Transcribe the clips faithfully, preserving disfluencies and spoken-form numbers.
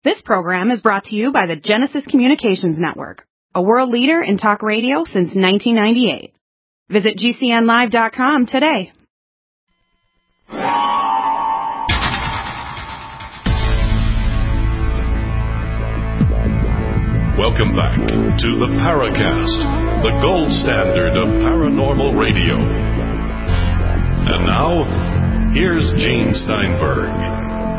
This program is brought to you by the Genesis Communications Network, a world leader in talk radio since nineteen ninety-eight. Visit G C N live dot com today. Welcome back to the Paracast, the gold standard of paranormal radio. And now, here's Gene Steinberg.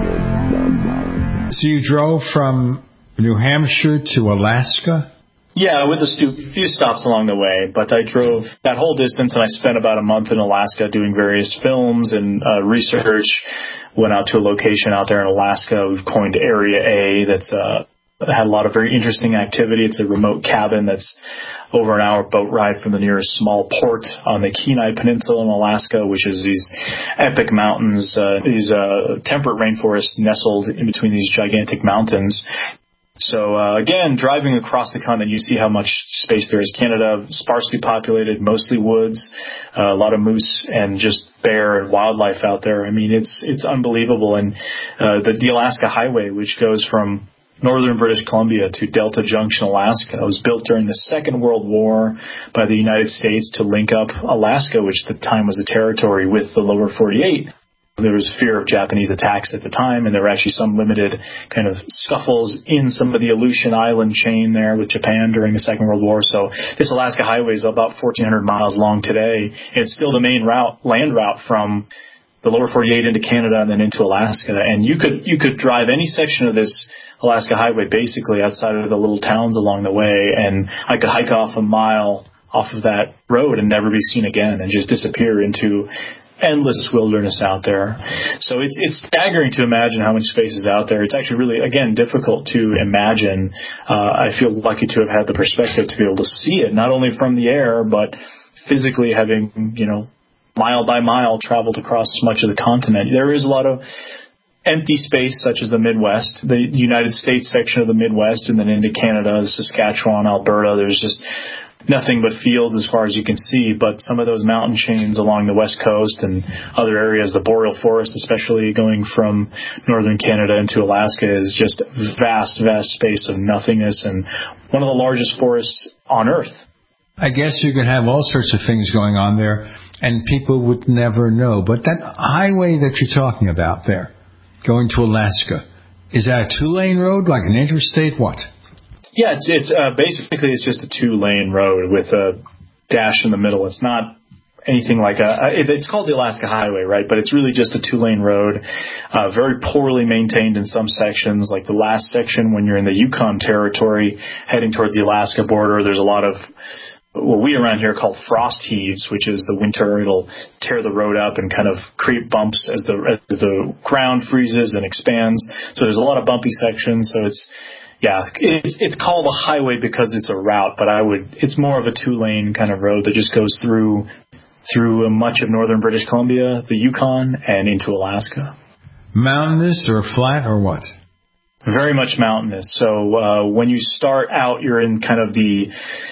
So you drove from New Hampshire to Alaska? Yeah, with a few stops along the way, but I drove that whole distance, and I spent about a month in Alaska doing various films and uh, research. Went out to a location out there in Alaska we've coined Area A that's uh, had a lot of very interesting activity. It's a remote cabin that's over an hour boat ride from the nearest small port on the Kenai Peninsula in Alaska, which is these epic mountains, uh, these uh, temperate rainforests nestled in between these gigantic mountains. So, uh, again, driving across the continent, you see how much space there is. Canada, sparsely populated, mostly woods, uh, a lot of moose and just bear and wildlife out there. I mean, it's it's unbelievable. And uh, the, the Alaska Highway, which goes from northern British Columbia to Delta Junction, Alaska, was built during the Second World War by the United States to link up Alaska, which at the time was a territory, with the lower forty-eight. There was fear of Japanese attacks at the time, and there were actually some limited kind of scuffles in some of the Aleutian Island chain there with Japan during the Second World War. So this Alaska Highway is about fourteen hundred miles long today. It's still the main route, land route from the lower forty-eight into Canada and then into Alaska. And you could you could drive any section of this Alaska Highway basically outside of the little towns along the way, and I could hike off a mile off of that road and never be seen again and just disappear into endless wilderness out there. So it's it's staggering to imagine how much space is out there. It's actually really, again, difficult to imagine. Uh, I feel lucky to have had the perspective to be able to see it, not only from the air, but physically having, you know, mile by mile traveled across much of the continent. There is a lot of empty space, such as the Midwest, the United States section of the Midwest, and then into Canada, Saskatchewan, Alberta. There's just nothing but fields as far as you can see, but some of those mountain chains along the west coast and other areas, the boreal forest, especially going from northern Canada into Alaska, is just vast, vast space of nothingness and one of the largest forests on Earth. I guess you could have all sorts of things going on there, and people would never know. But that highway that you're talking about there, going to Alaska, is that a two-lane road, like an interstate? What? Yeah, it's it's uh, basically it's just a two-lane road with a dash in the middle. It's not anything like a. It's called the Alaska Highway, right? But it's really just a two-lane road, uh, very poorly maintained in some sections. Like the last section, when you're in the Yukon Territory, heading towards the Alaska border, there's a lot of what we around here call frost heaves, which is the winter. It'll tear the road up and kind of create bumps as the as the ground freezes and expands. So there's a lot of bumpy sections. So it's Yeah, it's it's called a highway because it's a route, but I would it's more of a two-lane kind of road that just goes through through much of northern British Columbia, the Yukon, and into Alaska. Mountainous or flat or what? Very much mountainous. So uh, when you start out, you're in kind of the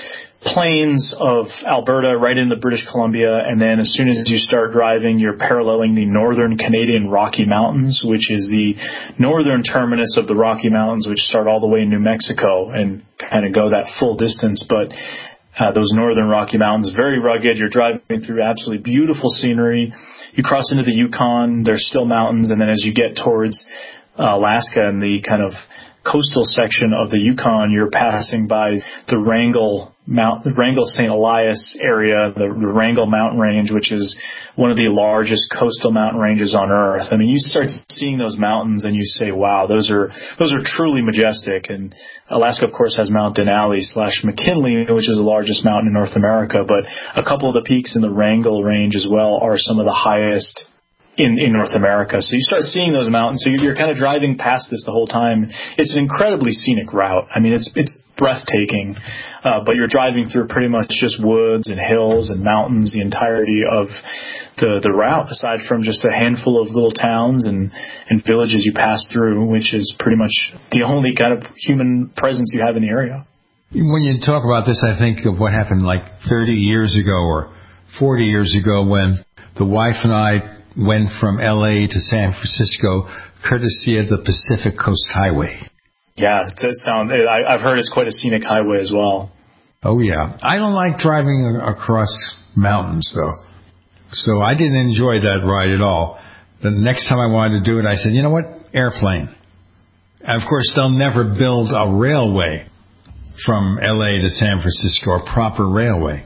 plains of Alberta, right into British Columbia, and then as soon as you start driving, you're paralleling the northern Canadian Rocky Mountains, which is the northern terminus of the Rocky Mountains, which start all the way in New Mexico and kind of go that full distance. But uh, those northern Rocky Mountains, very rugged. You're driving through absolutely beautiful scenery. You cross into the Yukon, there's still mountains, and then as you get towards uh, Alaska and the kind of coastal section of the Yukon, you're passing by the Wrangell Mount, the Wrangell Saint Elias area, the, the Wrangell Mountain Range, which is one of the largest coastal mountain ranges on Earth. I mean, you start seeing those mountains and you say, wow, those are those are truly majestic. And Alaska, of course, has Mount Denali slash McKinley, which is the largest mountain in North America. But a couple of the peaks in the Wrangell Range as well are some of the highest in, in North America. So you start seeing those mountains. So you're kind of driving past this the whole time. It's an incredibly scenic route. I mean, it's it's breathtaking, uh, but you're driving through pretty much just woods and hills and mountains the entirety of the, the route, aside from just a handful of little towns and, and villages you pass through, which is pretty much the only kind of human presence you have in the area. When you talk about this, I think of what happened like thirty years ago or forty years ago when the wife and I went from L A to San Francisco courtesy of the Pacific Coast Highway. Yeah, it does sound. I, I've heard it's quite a scenic highway as well. Oh yeah, I don't like driving across mountains though, so I didn't enjoy that ride at all. The next time I wanted to do it, I said, you know what, airplane. And of course, they'll never build a railway from L A to San Francisco, a proper railway.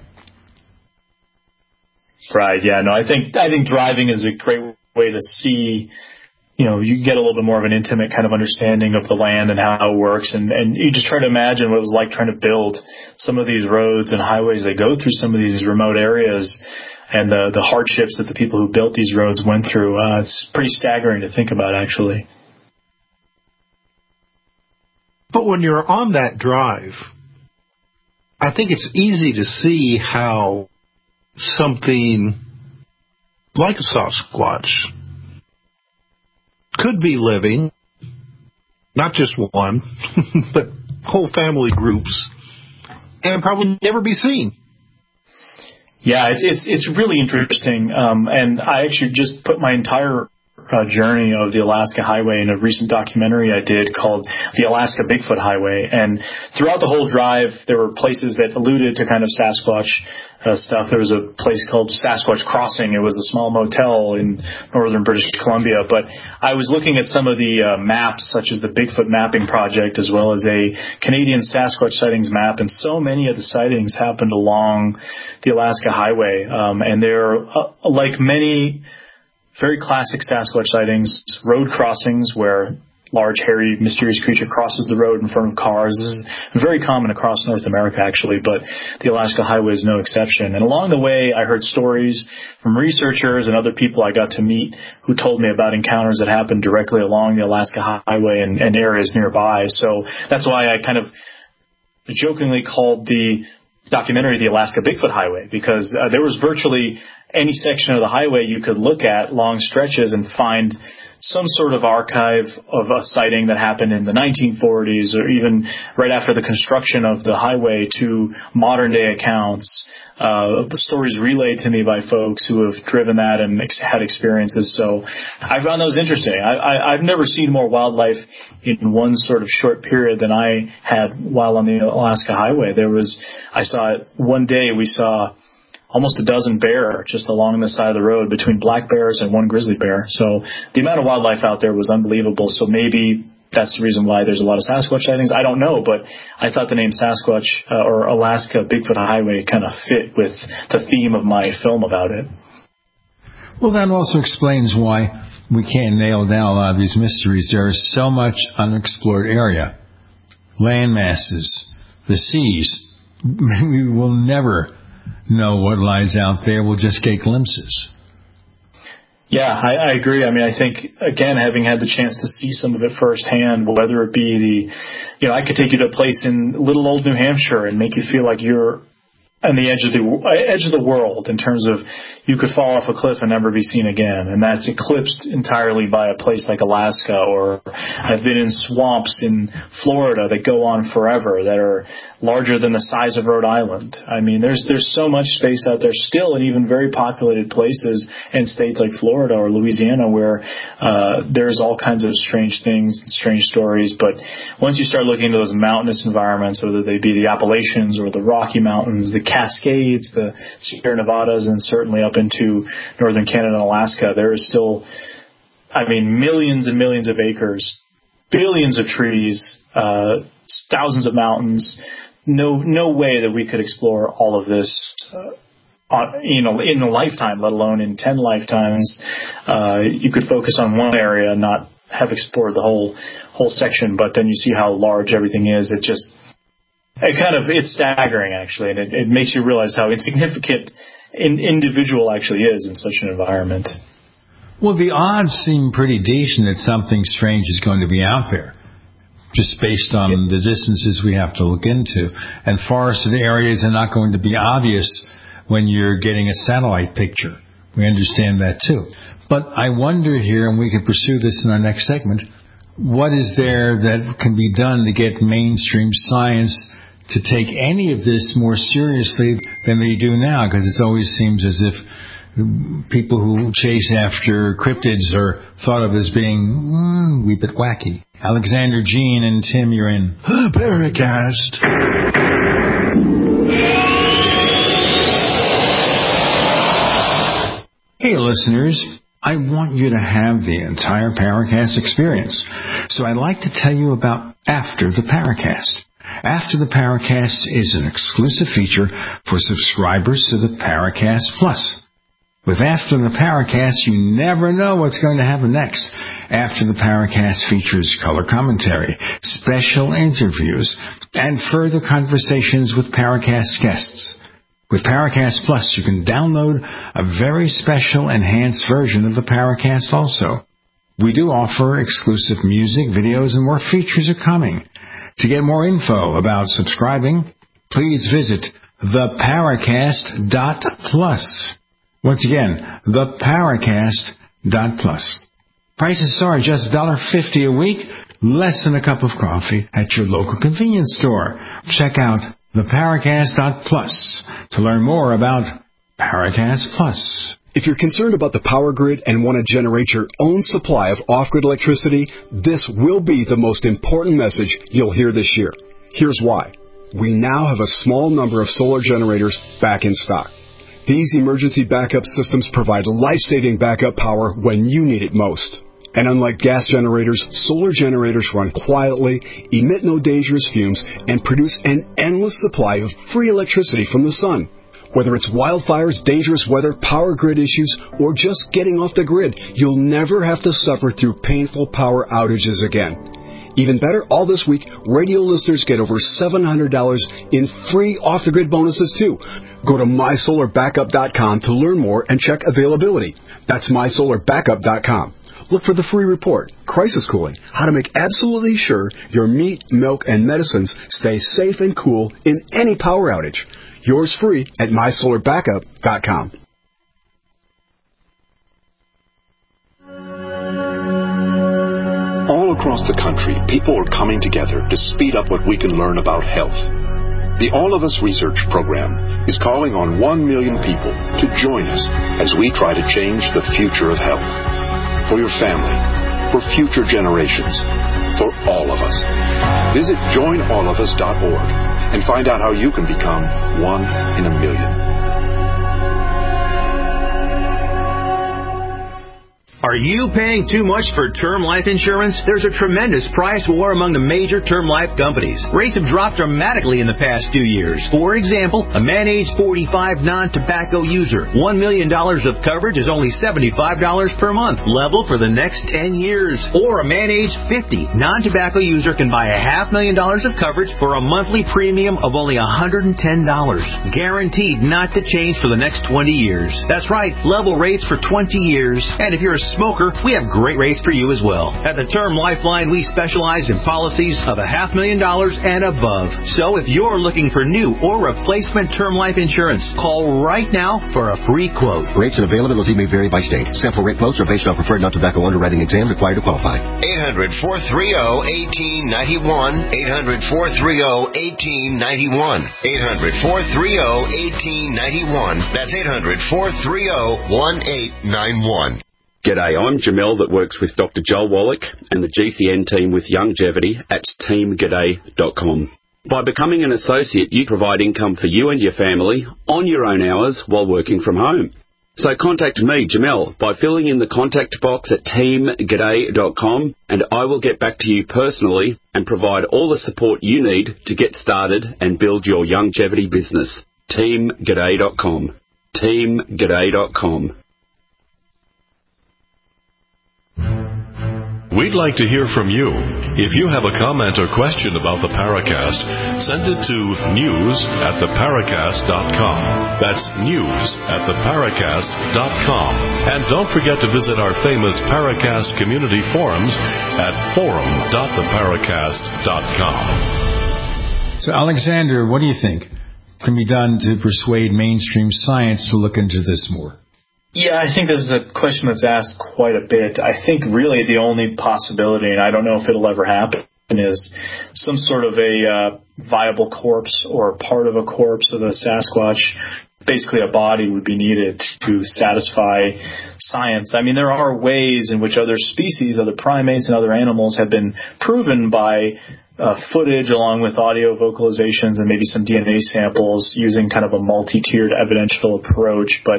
Right. Yeah. No, I think I think driving is a great way to see. You know, you get a little bit more of an intimate kind of understanding of the land and how it works. And, and you just try to imagine what it was like trying to build some of these roads and highways that go through some of these remote areas and the, the hardships that the people who built these roads went through. Uh, it's pretty staggering to think about, actually. But when you're on that drive, I think it's easy to see how something like a Sasquatch could be living, not just one, but whole family groups, and probably never be seen. Yeah, it's it's it's really interesting, um, and I actually just put my entire uh, journey of the Alaska Highway in a recent documentary I did called The Alaska Bigfoot Highway. And throughout the whole drive, there were places that alluded to kind of Sasquatch uh, stuff. There was a place called Sasquatch Crossing. It was a small motel in northern British Columbia. But I was looking at some of the uh, maps, such as the Bigfoot Mapping Project, as well as a Canadian Sasquatch sightings map. And so many of the sightings happened along the Alaska Highway. Um, and they're uh, like many very classic Sasquatch sightings, road crossings where large, hairy, mysterious creature crosses the road in front of cars. This is very common across North America, actually, but the Alaska Highway is no exception. And along the way, I heard stories from researchers and other people I got to meet who told me about encounters that happened directly along the Alaska Highway and, and areas nearby. So that's why I kind of jokingly called the documentary The Alaska Bigfoot Highway, because uh, there was virtually any section of the highway you could look at, long stretches, and find some sort of archive of a sighting that happened in the nineteen forties or even right after the construction of the highway to modern day accounts. Uh, the stories relayed to me by folks who have driven that and ex- had experiences. So I found those interesting. I, I, I've never seen more wildlife in one sort of short period than I had while on the Alaska Highway. There was, I saw it one day, we saw almost a dozen bear just along the side of the road between black bears and one grizzly bear. So the amount of wildlife out there was unbelievable. So maybe that's the reason why there's a lot of Sasquatch sightings. I don't know, but I thought the name Sasquatch uh, or Alaska Bigfoot Highway kind of fit with the theme of my film about it. Well, that also explains why we can't nail down a lot of these mysteries. There is so much unexplored area. Land masses, the seas. We will never know what lies out there. We'll just get glimpses. Yeah, I, I agree. I mean, I think, again, having had the chance to see some of it firsthand, whether it be the, you know, I could take you to a place in little old New Hampshire and make you feel like you're on the edge of the edge of the world in terms of you could fall off a cliff and never be seen again. And that's eclipsed entirely by a place like Alaska. Or I've been in swamps in Florida that go on forever, that are larger than the size of Rhode Island. I mean, there's there's so much space out there still in even very populated places in states like Florida or Louisiana where uh, there's all kinds of strange things, strange stories. But once you start looking into those mountainous environments, whether they be the Appalachians or the Rocky Mountains, the Cascades, the Sierra Nevadas, and certainly up into northern Canada and Alaska, there is still, I mean, millions and millions of acres, billions of trees, uh, thousands of mountains. No, no way that we could explore all of this, uh, on, you know, in a lifetime, let alone in ten lifetimes. Uh, you could focus on one area and not have explored the whole whole section. But then you see how large everything is. It just, it kind of, it's staggering actually, and it, it makes you realize how insignificant an individual actually is in such an environment. Well, the odds seem pretty decent that something strange is going to be out there, just based on the distances we have to look into. And forested areas are not going to be obvious when you're getting a satellite picture. We understand that too. But I wonder here, and we can pursue this in our next segment, what is there that can be done to get mainstream science to take any of this more seriously than they do now? Because it always seems as if people who chase after cryptids are thought of as being mm, a wee bit wacky. Alexander, Gene, and Tim, you're in The Paracast. Hey, listeners. I want you to have the entire Paracast experience. So I'd like to tell you about After the Paracast. After the Paracast is an exclusive feature for subscribers to the Paracast Plus. With After the Paracast, you never know what's going to happen next. After the Paracast features color commentary, special interviews, and further conversations with Paracast guests. With Paracast Plus, you can download a very special enhanced version of the Paracast also. We do offer exclusive music, videos, and more features are coming. To get more info about subscribing, please visit the paracast dot plus. Once again, the paracast dot plus. Prices are just one dollar fifty a week, less than a cup of coffee at your local convenience store. Check out the paracast dot plus to learn more about Paracast Plus. If you're concerned about the power grid and want to generate your own supply of off-grid electricity, this will be the most important message you'll hear this year. Here's why. We now have a small number of solar generators back in stock. These emergency backup systems provide life-saving backup power when you need it most. And unlike gas generators, solar generators run quietly, emit no dangerous fumes, and produce an endless supply of free electricity from the sun. Whether it's wildfires, dangerous weather, power grid issues, or just getting off the grid, you'll never have to suffer through painful power outages again. Even better, all this week, radio listeners get over seven hundred dollars in free off-the-grid bonuses, too. Go to my solar backup dot com to learn more and check availability. That's my solar backup dot com. Look for the free report, Crisis Cooling, how to make absolutely sure your meat, milk, and medicines stay safe and cool in any power outage. Yours free at my solar backup dot com. All across the country, people are coming together to speed up what we can learn about health. The All of Us Research Program is calling on one million people to join us as we try to change the future of health. For your family, for future generations, for all of us. Visit join all of us dot org and find out how you can become one in a million. Are you paying too much for term life insurance? There's a tremendous price war among the major term life companies. Rates have dropped dramatically in the past two years. For example, a man age forty-five non-tobacco user, one million dollars of coverage is only seventy-five dollars per month, level for the next ten years. Or a man age fifty non-tobacco user can buy a half million dollars of coverage for a monthly premium of only one hundred ten dollars. Guaranteed not to change for the next twenty years. That's right, level rates for twenty years. And if you're a smoker, we have great rates for you as well. At the Term Lifeline, we specialize in policies of a half million dollars and above. So if you're looking for new or replacement term life insurance, call right now for a free quote. Rates and availability may vary by state. Sample rate quotes are based on preferred non-tobacco underwriting exam required to qualify. eight hundred, four three zero, one eight nine one. eight hundred, four three zero, one eight nine one. eight hundred, four three zero, one eight nine one. That's eight hundred, four three zero, one eight nine one. G'day, I'm Jamel that works with Doctor Joel Wallach and the G C N team with Youngevity at team g'day dot com. By becoming an associate, you provide income for you and your family on your own hours while working from home. So contact me, Jamel, by filling in the contact box at team g'day dot com, and I will get back to you personally and provide all the support you need to get started and build your Youngevity business. team g'day dot com. team g'day dot com. We'd like to hear from you. If you have a comment or question about the Paracast, send it to news at the paracast dot com. That's news at the paracast dot com. And don't forget to visit our famous Paracast community forums at forum dot the paracast dot com. So, Alexander, what do you think can be done to persuade mainstream science to look into this more? Yeah, I think this is a question that's asked quite a bit. I think really the only possibility, and I don't know if it'll ever happen, is some sort of a uh, viable corpse or part of a corpse of a Sasquatch basically a body would be needed to satisfy science. I mean, there are ways in which other species, other primates and other animals have been proven by uh, footage along with audio vocalizations and maybe some D N A samples using kind of a multi-tiered evidential approach. But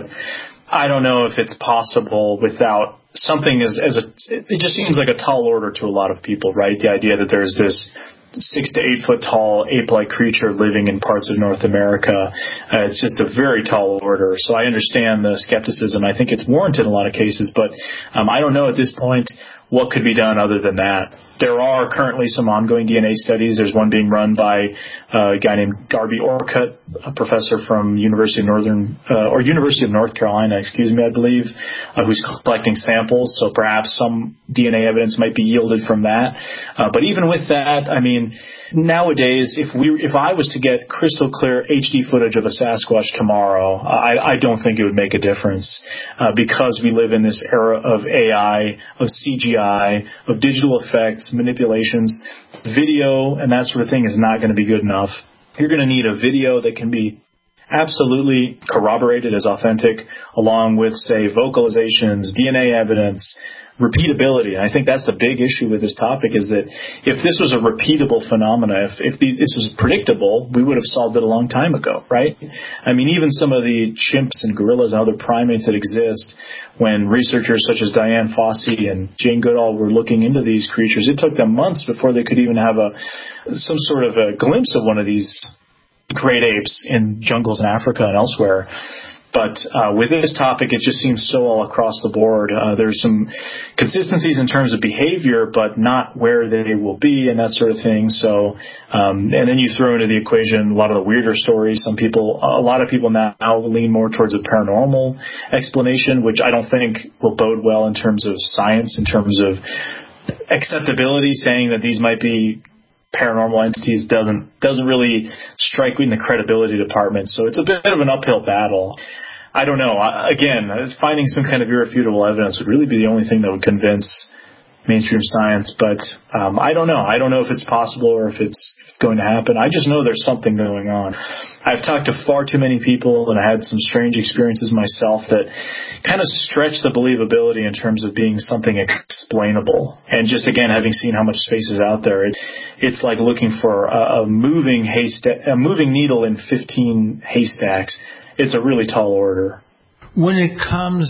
I don't know if it's possible without something as, as a, it just seems like a tall order to a lot of people, right? The idea that there's this six to eight foot tall ape-like creature living in parts of North America. Uh, it's just a very tall order. So I understand the skepticism. I think it's warranted in a lot of cases, but um, I don't know at this point what could be done other than that. There are currently some ongoing D N A studies. There's one being run by uh, a guy named Darby Orcutt, a professor from University of Northern uh, or University of North Carolina, excuse me, I believe, uh, who's collecting samples. So perhaps some D N A evidence might be yielded from that. Uh, but even with that, I mean, nowadays, if we, if I was to get crystal clear H D footage of a Sasquatch tomorrow, I, I don't think it would make a difference uh, because we live in this era of A I, of C G I, of digital effects, manipulations. Video and that sort of thing is not going to be good enough. You're going to need a video that can be absolutely corroborated as authentic, along with, say, vocalizations, D N A evidence, repeatability. And I think that's the big issue with this topic, is that if this was a repeatable phenomena, if, if this was predictable, we would have solved it a long time ago, right? I mean, even some of the chimps and gorillas and other primates that exist, when researchers such as Diane Fossey and Jane Goodall were looking into these creatures, it took them months before they could even have a some sort of a glimpse of one of these great apes in jungles in Africa and elsewhere. But uh, with this topic, it just seems so all across the board. Uh, there's some consistencies in terms of behavior, but not where they will be and that sort of thing. So, um, and then you throw into the equation a lot of the weirder stories. Some people, a lot of people now lean more towards a paranormal explanation, which I don't think will bode well in terms of science, in terms of acceptability. Saying that these might be paranormal entities doesn't doesn't really strike me in the credibility department. So it's a bit of an uphill battle. I don't know. Again, finding some kind of irrefutable evidence would really be the only thing that would convince mainstream science. But um, I don't know. I don't know if it's possible or if it's, if it's going to happen. I just know there's something going on. I've talked to far too many people, and I had some strange experiences myself that kind of stretch the believability in terms of being something explainable. And just, again, having seen how much space is out there, it, it's like looking for a, a moving haystack, a moving needle in fifteen haystacks. It's a really tall order. When it comes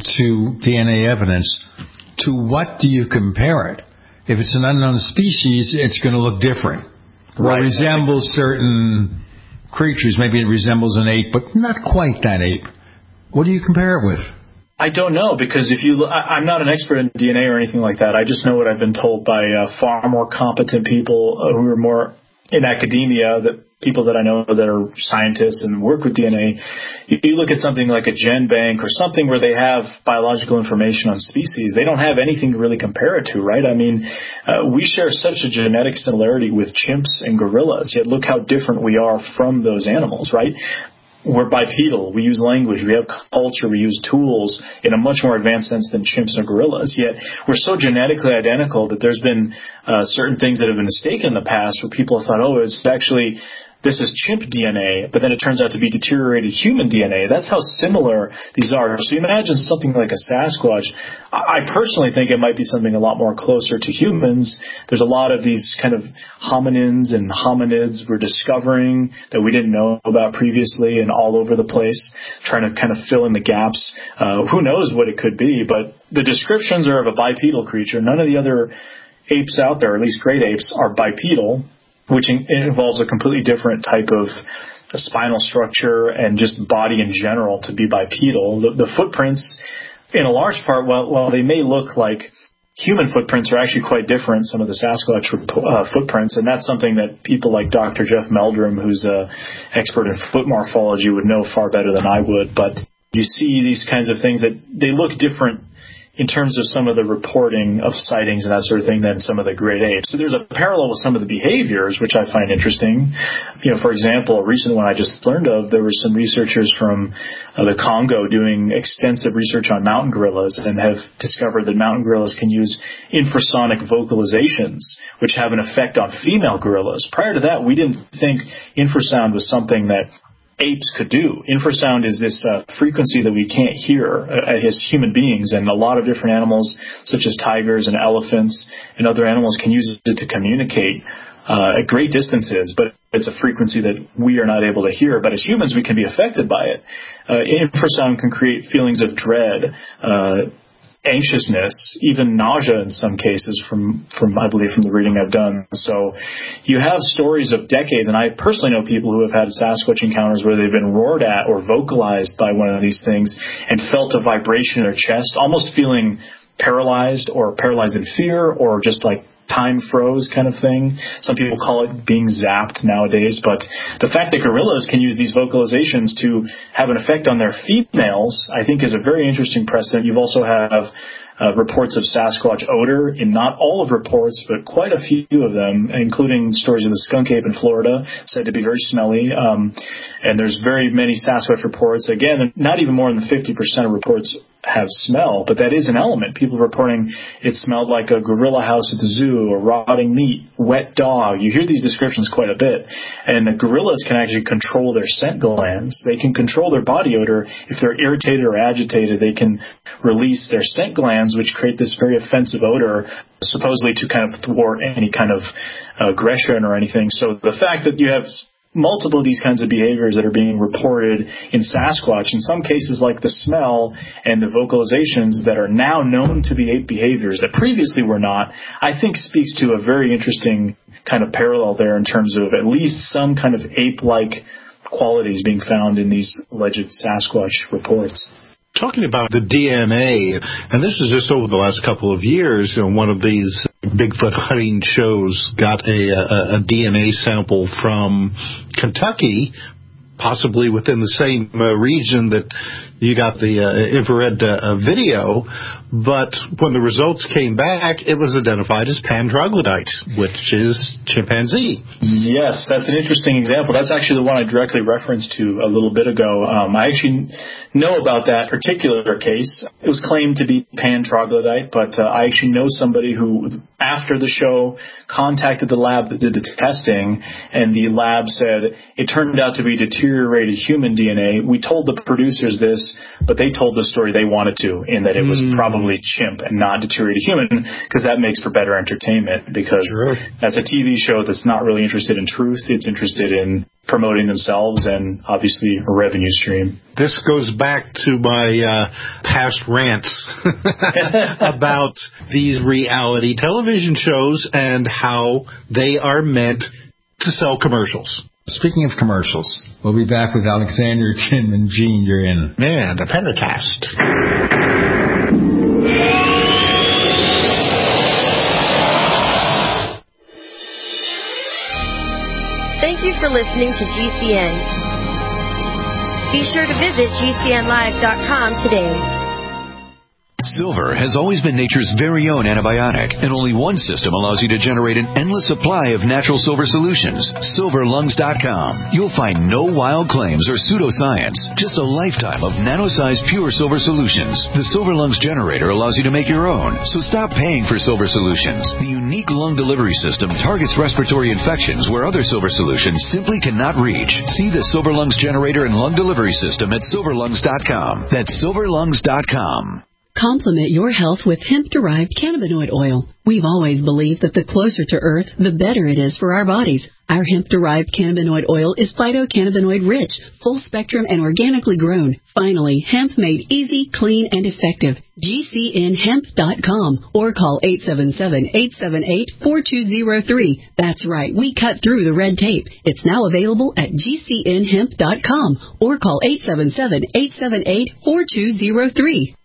to D N A evidence, to what do you compare it? If it's an unknown species, it's going to look different. Right. Or resembles certain creatures. Maybe it resembles an ape, but not quite that ape. What do you compare it with? I don't know, because if you, I, I'm not an expert in D N A or anything like that. I just know what I've been told by uh, far more competent people uh, who are more in academia, that people that I know that are scientists and work with D N A. You look at something like a GenBank or something where they have biological information on species, they don't have anything to really compare it to, right? I mean, uh, we share such a genetic similarity with chimps and gorillas, yet look how different we are from those animals, right? We're bipedal. We use language. We have culture. We use tools in a much more advanced sense than chimps or gorillas. Yet we're so genetically identical that there's been uh, certain things that have been mistaken in the past where people have thought, oh, it's actually this is chimp D N A, but then it turns out to be deteriorated human D N A. That's how similar these are. So you imagine something like a Sasquatch. I personally think it might be something a lot more closer to humans. There's a lot of these kind of hominins and hominids we're discovering that we didn't know about previously and all over the place, trying to kind of fill in the gaps. Uh, who knows what it could be, but the descriptions are of a bipedal creature. None of the other apes out there, or at least great apes, are bipedal, which in, involves a completely different type of a spinal structure and just body in general to be bipedal. The, the footprints, in a large part, while, while they may look like human footprints, are actually quite different, some of the Sasquatch uh, footprints, and that's something that people like Doctor Jeff Meldrum, who's an expert in foot morphology, would know far better than I would. But you see these kinds of things that they look different in terms of some of the reporting of sightings and that sort of thing than some of the great apes. So there's a parallel with some of the behaviors, which I find interesting. You know, for example, a recent one I just learned of, there were some researchers from uh, the Congo doing extensive research on mountain gorillas and have discovered that mountain gorillas can use infrasonic vocalizations, which have an effect on female gorillas. Prior to that, we didn't think infrasound was something that apes could do. Infrasound is this uh, frequency that we can't hear uh, as human beings, and a lot of different animals, such as tigers and elephants and other animals, can use it to communicate uh, at great distances, but it's a frequency that we are not able to hear. But as humans, we can be affected by it. Uh, infrasound can create feelings of dread, uh, anxiousness, even nausea in some cases from, from, I believe, from the reading I've done. So you have stories of decades, and I personally know people who have had Sasquatch encounters where they've been roared at or vocalized by one of these things and felt a vibration in their chest, almost feeling paralyzed or paralyzed in fear or just like time froze kind of thing. Some people call it being zapped nowadays, but the fact that gorillas can use these vocalizations to have an effect on their females, I think, is a very interesting precedent. You also have uh, reports of Sasquatch odor in not all of reports, but quite a few of them, including stories of the skunk ape in Florida, said to be very smelly. Um, and there's very many Sasquatch reports. Again, not even more than fifty percent of reports have smell, but that is an element. People reporting it smelled like a gorilla house at the zoo, or rotting meat, wet dog. You hear these descriptions quite a bit. And the gorillas can actually control their scent glands. They can control their body odor. If they're irritated or agitated, they can release their scent glands, which create this very offensive odor, supposedly to kind of thwart any kind of aggression or anything. So the fact that you have multiple of these kinds of behaviors that are being reported in Sasquatch, in some cases like the smell and the vocalizations that are now known to be ape behaviors that previously were not, I think speaks to a very interesting kind of parallel there in terms of at least some kind of ape-like qualities being found in these alleged Sasquatch reports. Talking about the D N A, and this is just over the last couple of years, you know, one of these Bigfoot hunting shows got a, a, a D N A sample from Kentucky, possibly within the same uh, region that you got the uh, infrared uh, video, but when the results came back, it was identified as pan troglodyte, which is chimpanzee. Yes, that's an interesting example. That's actually the one I directly referenced to a little bit ago. Um, I actually know about that particular case. It was claimed to be pan troglodyte, but uh, I actually know somebody who, after the show, contacted the lab that did the testing, and the lab said it turned out to be deteriorated human D N A. We told the producers this, but they told the story they wanted to, in that it was mm. probably chimp and not deteriorated human, because that makes for better entertainment, because sure. That's a T V show that's not really interested in truth. It's interested in promoting themselves and obviously a revenue stream. This goes back to my uh, past rants about these reality television shows and how they are meant to sell commercials. Speaking of commercials, we'll be back with Alexander, Tim, and Gene. You're in. Man, the Paracast. Thank you for listening to G C N. Be sure to visit G C N live dot com today. Silver has always been nature's very own antibiotic, and only one system allows you to generate an endless supply of natural silver solutions. Silver Lungs dot com. You'll find no wild claims or pseudoscience, just a lifetime of nano-sized pure silver solutions. The Silver Lungs generator allows you to make your own, so stop paying for silver solutions. The unique lung delivery system targets respiratory infections where other silver solutions simply cannot reach. See the Silver Lungs generator and lung delivery system at Silver Lungs dot com. That's Silver Lungs dot com. Complement your health with hemp-derived cannabinoid oil. We've always believed that the closer to Earth, the better it is for our bodies. Our hemp-derived cannabinoid oil is phytocannabinoid-rich, full-spectrum, and organically grown. Finally, hemp made easy, clean, and effective. G C N hemp dot com or call eight seven seven, eight seven eight, four two zero three. That's right, we cut through the red tape. It's now available at G C N hemp dot com or call eight seven seven, eight seven eight, four two zero three.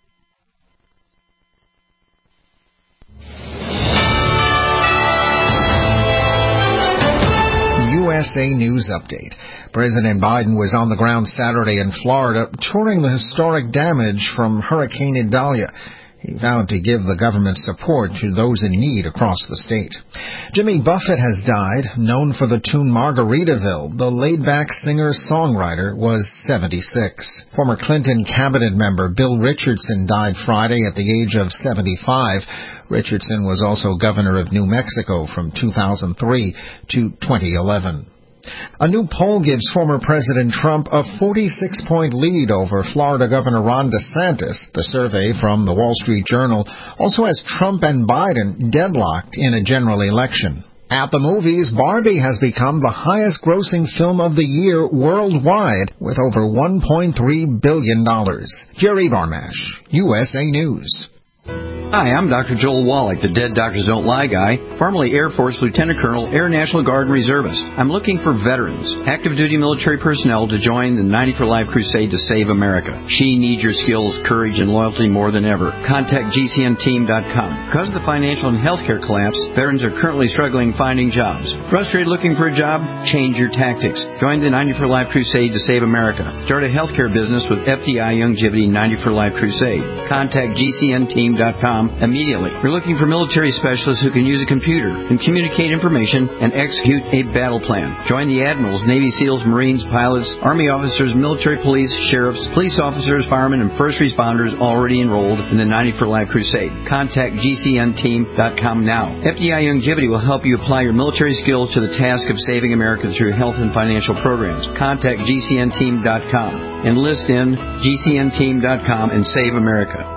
U S A News Update. President Biden was on the ground Saturday in Florida touring the historic damage from Hurricane Idalia. He vowed to give the government support to those in need across the state. Jimmy Buffett has died. Known for the tune Margaritaville, the laid-back singer-songwriter was seventy-six. Former Clinton cabinet member Bill Richardson died Friday at the age of seventy-five. Richardson was also governor of New Mexico from two thousand three to twenty eleven. A new poll gives former President Trump a forty-six point lead over Florida Governor Ron DeSantis. The survey from the Wall Street Journal also has Trump and Biden deadlocked in a general election. At the movies, Barbie has become the highest-grossing film of the year worldwide with over one point three billion dollars. Jerry Barmash, U S A News. Hi, I'm Doctor Joel Wallach, the Dead Doctors Don't Lie guy, formerly Air Force Lieutenant Colonel, Air National Guard Reservist. I'm looking for veterans, active-duty military personnel to join the ninety for Life crusade to save America. She needs your skills, courage, and loyalty more than ever. Contact G C N team dot com. Because of the financial and healthcare collapse, veterans are currently struggling finding jobs. Frustrated looking for a job? Change your tactics. Join the ninety for Life crusade to save America. Start a healthcare business with F D I Youngevity ninety for Life crusade. Contact G C N team dot com immediately. We're looking for military specialists who can use a computer and communicate information and execute a battle plan. Join the admirals, Navy SEALs, Marines, pilots, Army officers, military police, sheriffs, police officers, firemen, and first responders already enrolled in the ninety for Life crusade. Contact G C N team dot com now. F D I Youngevity will help you apply your military skills to the task of saving America through health and financial programs. Contact G C N team dot com. Enlist in G C N team dot com and save America.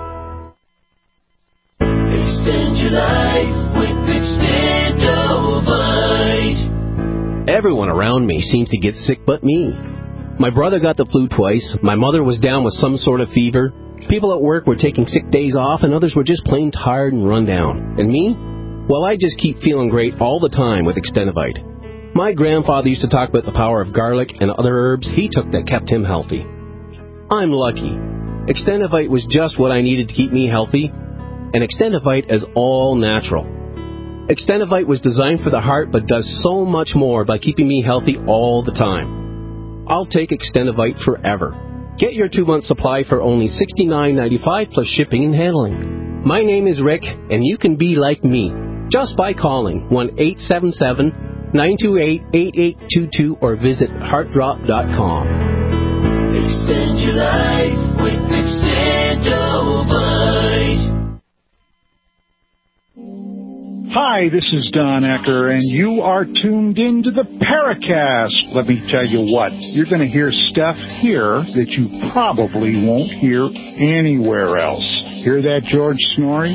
Extend your life with Extendovite. Everyone around me seems to get sick but me. My brother got the flu twice. My mother was down with some sort of fever. People at work were taking sick days off, and others were just plain tired and run down. And me? Well, I just keep feeling great all the time with Extendovite. My grandfather used to talk about the power of garlic and other herbs he took that kept him healthy. I'm lucky. Extendovite was just what I needed to keep me healthy. And Extendovite is all natural. Extendovite was designed for the heart but does so much more by keeping me healthy all the time. I'll take Extendovite forever. Get your two-month supply for only sixty-nine ninety-five plus shipping and handling. My name is Rick, and you can be like me just by calling one eight seven seven, nine two eight, eight eight two two or visit heart drop dot com. Extend your life with Extendovite. Hi, this is Don Ecker, and you are tuned into the Paracast. Let me tell you what, you're going to hear stuff here that you probably won't hear anywhere else. Hear that, George Snorri?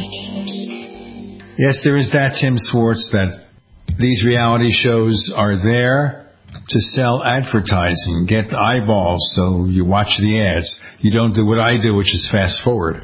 Yes, there is that, Tim Swartz, that these reality shows are there to sell advertising, get eyeballs, so you watch the ads. You don't do what I do, which is fast forward.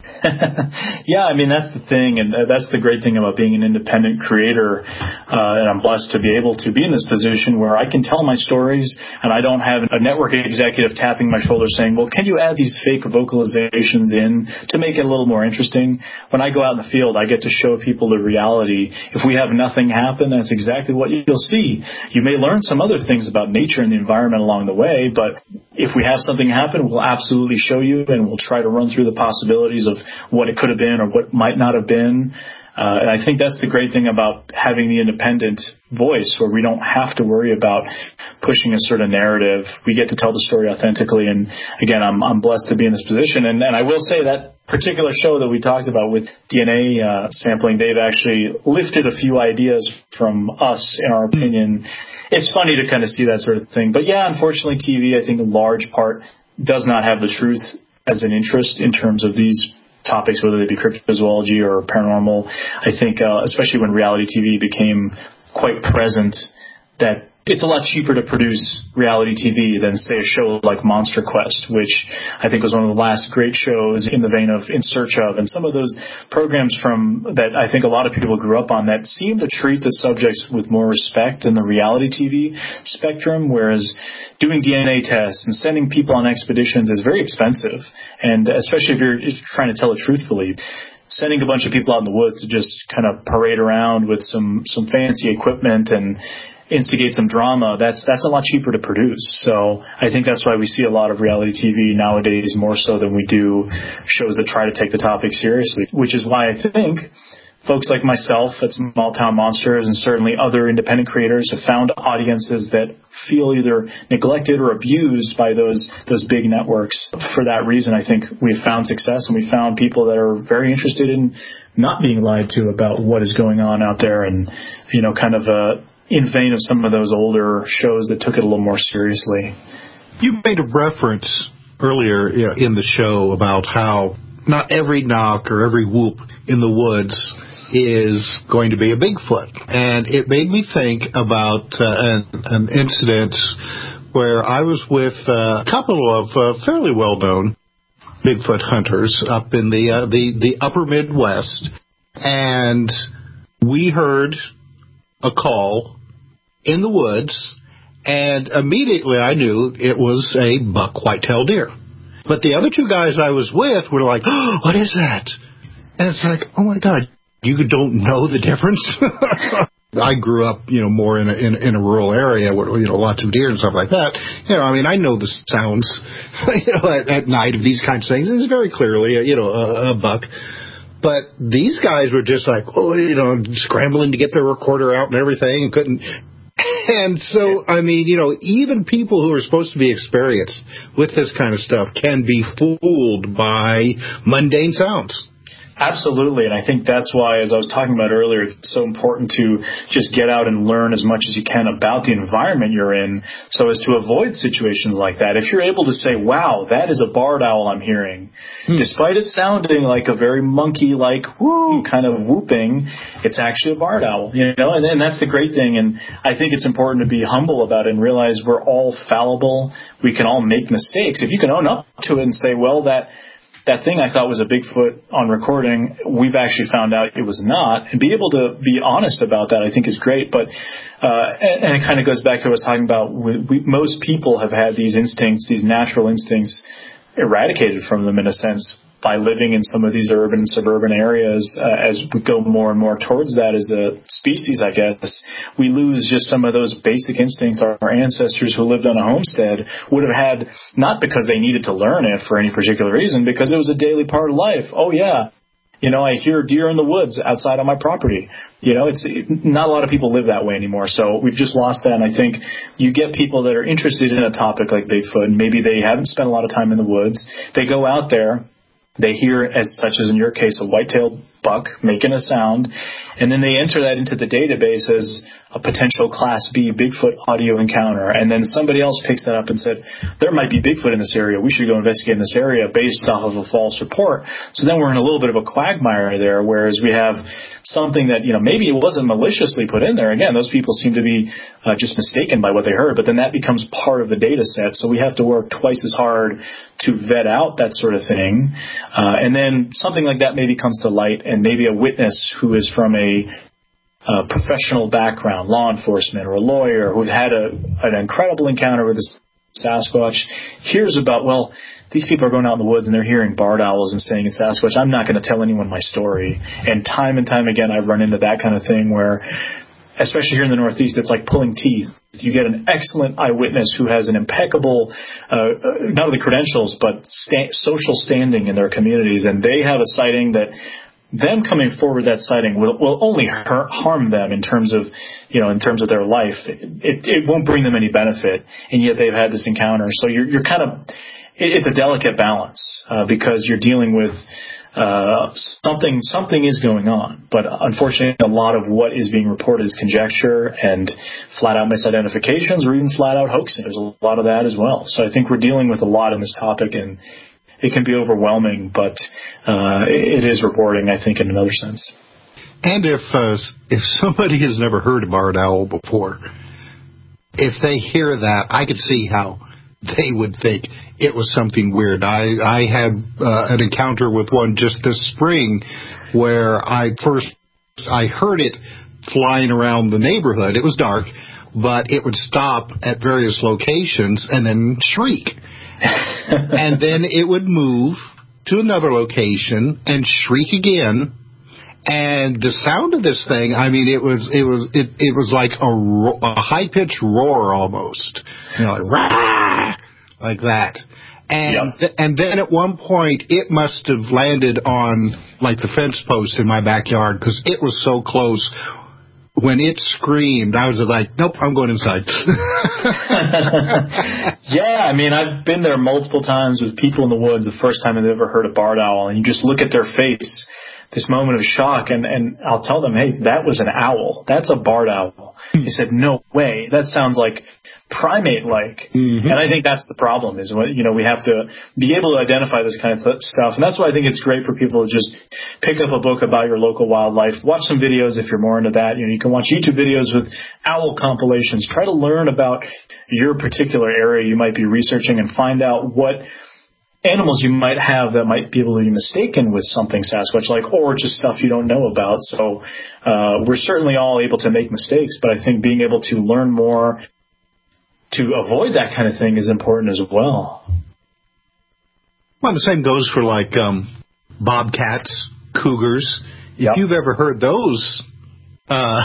Yeah, I mean, that's the thing, and that's the great thing about being an independent creator, uh, and I'm blessed to be able to be in this position where I can tell my stories, and I don't have a network executive tapping my shoulder saying, well, can you add these fake vocalizations in to make it a little more interesting? When I go out in the field, I get to show people the reality. If we have nothing happen, that's exactly what you'll see. You may learn some other things about nature and the environment along the way, but if we have something happen, we'll absolutely show you, and we'll try to run through the possibilities of what it could have been or what might not have been. Uh, and I think that's the great thing about having the independent voice, where we don't have to worry about pushing a certain narrative. We get to tell the story authentically. And again, I'm, I'm blessed to be in this position. And, and I will say that particular show that we talked about with D N A uh, sampling, they've actually lifted a few ideas from us, in our opinion. It's funny to kind of see that sort of thing. But yeah, unfortunately, T V, I think, in large part, does not have the truth as an interest in terms of these topics, whether they be cryptozoology or paranormal. I think, uh, especially when reality T V became quite present, that it's a lot cheaper to produce reality T V than, say, a show like Monster Quest, which I think was one of the last great shows in the vein of In Search Of, and some of those programs from that I think a lot of people grew up on that seem to treat the subjects with more respect than the reality T V spectrum, whereas doing D N A tests and sending people on expeditions is very expensive, and especially if you're trying to tell it truthfully. Sending a bunch of people out in the woods to just kind of parade around with some, some fancy equipment and instigate some drama, that's that's a lot cheaper to produce. So I think that's why we see a lot of reality T V nowadays more so than we do shows that try to take the topic seriously, which is why I think folks like myself at Small Town Monsters and certainly other independent creators have found audiences that feel either neglected or abused by those those big networks. For that reason, I think we've found success, and we found people that are very interested in not being lied to about what is going on out there, and, you know, kind of uh, in vain of some of those older shows that took it a little more seriously. You made a reference earlier in the show about how not every knock or every whoop in the woods is going to be a Bigfoot. And it made me think about uh, an, an incident where I was with uh, a couple of uh, fairly well-known Bigfoot hunters up in the, uh, the the upper Midwest, and we heard a call in the woods, and immediately I knew it was a buck white-tailed deer. But the other two guys I was with were like, oh, what is that? And it's like, oh, my God, you don't know the difference? I grew up, you know, more in a, in, in a rural area where, you know, lots of deer and stuff like that. You know, I mean, I know the sounds, you know, at, at night of these kinds of things. It's very clearly, a, you know, a, a buck. But these guys were just like, oh, you know, scrambling to get their recorder out and everything and couldn't. And so, I mean, you know, even people who are supposed to be experienced with this kind of stuff can be fooled by mundane sounds. Absolutely, and I think that's why, as I was talking about earlier, it's so important to just get out and learn as much as you can about the environment you're in so as to avoid situations like that. If you're able to say, wow, that is a barred owl I'm hearing, hmm. despite it sounding like a very monkey-like whoo kind of whooping, it's actually a barred owl, you know, and, and that's the great thing. And I think it's important to be humble about it and realize we're all fallible. We can all make mistakes. If you can own up to it and say, well, that That thing I thought was a Bigfoot on recording, we've actually found out it was not. And be able to be honest about that, I think, is great. But uh, and, and it kind of goes back to what I was talking about. We, we, most people have had these instincts, these natural instincts, eradicated from them in a sense by living in some of these urban and suburban areas. Uh, as we go more and more towards that as a species, I guess, we lose just some of those basic instincts our, our ancestors who lived on a homestead would have had, not because they needed to learn it for any particular reason, because it was a daily part of life. Oh, yeah. You know, I hear deer in the woods outside on my property. You know, it's not a lot of people live that way anymore. So we've just lost that. And I think you get people that are interested in a topic like Bigfoot, and maybe they haven't spent a lot of time in the woods. They go out there. They hear, as such as in your case, a white-tailed buck making a sound, and then they enter that into the database as a potential Class B Bigfoot audio encounter. And then somebody else picks that up and said, there might be Bigfoot in this area. We should go investigate in this area based off of a false report. So then we're in a little bit of a quagmire there, whereas we have something that, you know, maybe it wasn't maliciously put in there. Again, those people seem to be uh, just mistaken by what they heard, but then that becomes part of the data set. So we have to work twice as hard to vet out that sort of thing. Uh, and then something like that maybe comes to light, and maybe a witness who is from a uh, professional background, law enforcement or a lawyer who've had a, an incredible encounter with a Sasquatch, hears about, well, these people are going out in the woods and they're hearing barred owls and saying it's Sasquatch. I'm not going to tell anyone my story. And time and time again, I've run into that kind of thing where, especially here in the Northeast, it's like pulling teeth. You get an excellent eyewitness who has an impeccable, uh, not only credentials, but sta- social standing in their communities, and they have a sighting that them coming forward that sighting will, will only hurt, harm them in terms of, you know, in terms of their life. It, it won't bring them any benefit, and yet they've had this encounter. So you're, you're kind of, it, it's a delicate balance uh, because you're dealing with Uh, something something is going on, but unfortunately a lot of what is being reported is conjecture and flat-out misidentifications or even flat-out hoaxing. There's a lot of that as well. So I think we're dealing with a lot in this topic, and it can be overwhelming, but uh, it is rewarding, I think, in another sense. And if uh, if somebody has never heard a barred owl before, if they hear that, I could see how they would think it was something weird. I, I had uh, an encounter with one just this spring where I first, I heard it flying around the neighborhood. It was dark, but it would stop at various locations and then shriek. And then it would move to another location and shriek again. And the sound of this thing, I mean, it was it was it, it was like a, ro- a high pitched roar almost, you know, like, rah, like that. And yep. th- and then at one point, it must have landed on like the fence post in my backyard because it was so close. When it screamed, I was like, nope, I'm going inside. Yeah, I mean, I've been there multiple times with people in the woods the first time they've ever heard a barred owl, and you just look at their face, this moment of shock, and, and I'll tell them, hey, that was an owl. That's a barred owl. He said, no way. That sounds like primate-like. Mm-hmm. And I think that's the problem is, you know, we have to be able to identify this kind of th- stuff. And that's why I think it's great for people to just pick up a book about your local wildlife, watch some videos if you're more into that. You know, you can watch YouTube videos with owl compilations. Try to learn about your particular area you might be researching and find out what animals you might have that might be able to be mistaken with something Sasquatch-like, or just stuff you don't know about. So uh, we're certainly all able to make mistakes, but I think being able to learn more to avoid that kind of thing is important as well. Well, the same goes for like um, bobcats, cougars. If yep. you've ever heard those uh,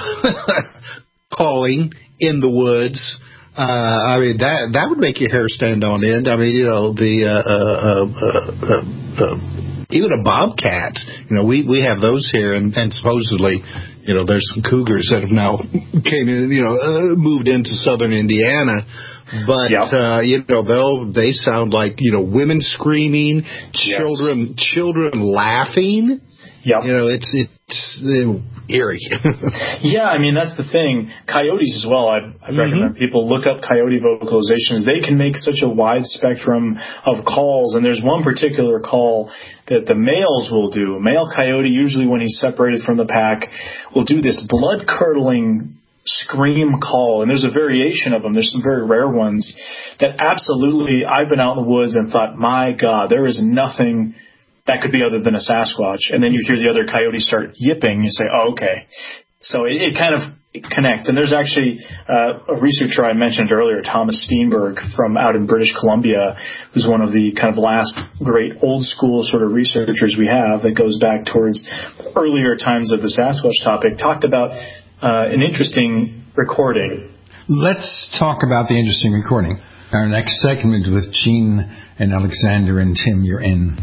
calling in the woods, uh, I mean, that that would make your hair stand on end. I mean, you know, the uh, uh, uh, uh, uh, even a bobcat, you know, we, we have those here, and, and supposedly, you know, there's some cougars that have now came in, you know, uh, moved into southern Indiana. But, yep. uh, you know, they'll, they sound like, you know, women screaming, children, yes. children laughing. Yep. You know, it's, it's uh, eerie. Yeah, I mean, that's the thing. Coyotes as well, I, I mm-hmm. recommend people look up coyote vocalizations. They can make such a wide spectrum of calls, and there's one particular call that the males will do. A male coyote, usually when he's separated from the pack, will do this blood-curdling scream call, and there's a variation of them. There's some very rare ones that absolutely, I've been out in the woods and thought, my God, there is nothing that could be other than a Sasquatch. And then you hear the other coyotes start yipping. You say, oh, okay. So it, it kind of it connects. And there's actually uh, a researcher I mentioned earlier, Thomas Steenberg from out in British Columbia, who's one of the kind of last great old school sort of researchers we have that goes back towards earlier times of the Sasquatch topic, talked about uh, an interesting recording. Let's talk about the interesting recording. Our next segment with Gene and Alexander and Tim, you're in.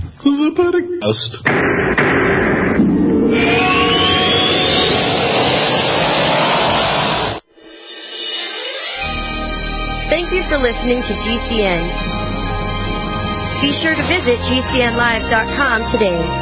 Thank you for listening to G C N. Be sure to visit G C N live dot com today.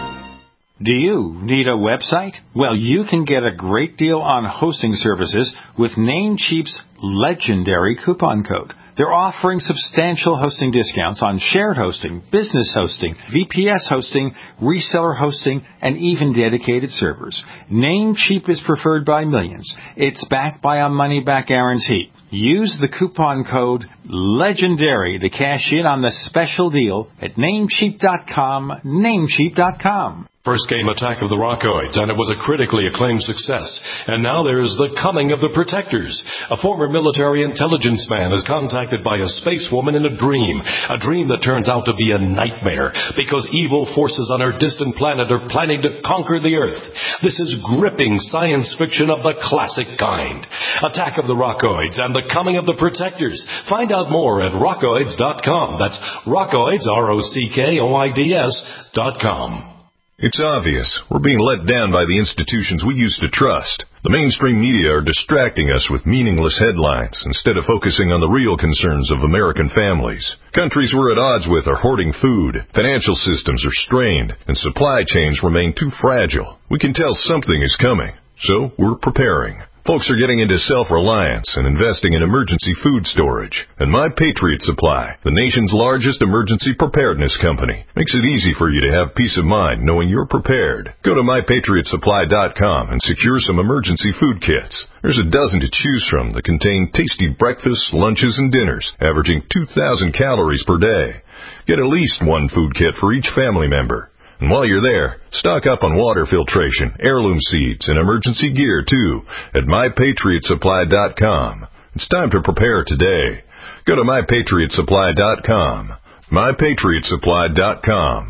Do you need a website? Well, you can get a great deal on hosting services with Namecheap's legendary coupon code. They're offering substantial hosting discounts on shared hosting, business hosting, V P S hosting, reseller hosting, and even dedicated servers. Namecheap is preferred by millions. It's backed by a money-back guarantee. Use the coupon code LEGENDARY to cash in on the special deal at namecheap dot com, namecheap dot com. First came Attack of the Rockoids, and it was a critically acclaimed success. And now there is The Coming of the Protectors. A former military intelligence man is contacted by a space woman in a dream, a dream that turns out to be a nightmare, because evil forces on her distant planet are planning to conquer the Earth. This is gripping science fiction of the classic kind. Attack of the Rockoids and The Coming of the Protectors. Find out more at rockoids dot com. That's Rockoids, R O C K O I D S dot com. It's obvious. We're being let down by the institutions we used to trust. The mainstream media are distracting us with meaningless headlines instead of focusing on the real concerns of American families. Countries we're at odds with are hoarding food, financial systems are strained, and supply chains remain too fragile. We can tell something is coming, so we're preparing. Folks are getting into self-reliance and investing in emergency food storage. And My Patriot Supply, the nation's largest emergency preparedness company, makes it easy for you to have peace of mind knowing you're prepared. Go to my patriot supply dot com and secure some emergency food kits. There's a dozen to choose from that contain tasty breakfasts, lunches, and dinners, averaging two thousand calories per day. Get at least one food kit for each family member. And while you're there, stock up on water filtration, heirloom seeds, and emergency gear, too, at my patriot supply dot com. It's time to prepare today. Go to my patriot supply dot com. my patriot supply dot com.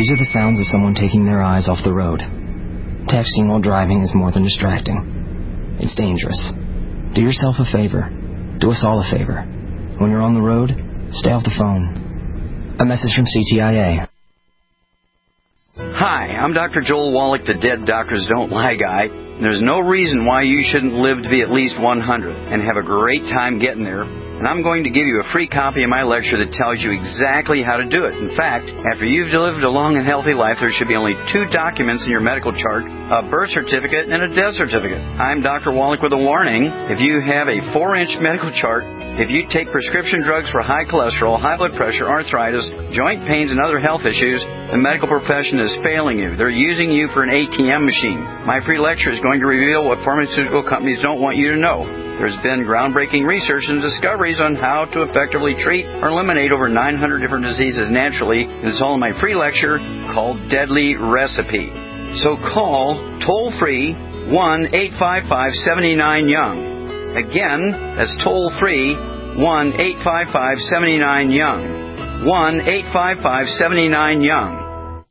These are the sounds of someone taking their eyes off the road. Texting while driving is more than distracting. It's dangerous. Do yourself a favor. Do us all a favor. When you're on the road, stay off the phone. A message from C T I A. Hi, I'm Doctor Joel Wallach, the Dead Doctors Don't Lie guy. There's no reason why you shouldn't live to be at least one hundred and have a great time getting there. And I'm going to give you a free copy of my lecture that tells you exactly how to do it. In fact, after you've lived a long and healthy life, there should be only two documents in your medical chart, a birth certificate and a death certificate. I'm Doctor Wallach with a warning. If you have a four-inch medical chart, if you take prescription drugs for high cholesterol, high blood pressure, arthritis, joint pains, and other health issues, the medical profession is failing you. They're using you for an A T M machine. My free lecture is going to reveal what pharmaceutical companies don't want you to know. There's been groundbreaking research and discoveries on how to effectively treat or eliminate over nine hundred different diseases naturally. And it's all in my free lecture called Deadly Recipe. So call toll-free one eight five five, seven nine, young. Again, that's toll-free one eight five five, seven nine, young. one eight five five, seven nine, young.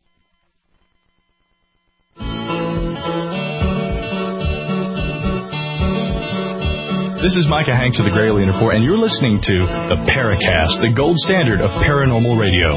This is Micah Hanks of the Gralien Report, and you're listening to the Paracast, the gold standard of paranormal radio.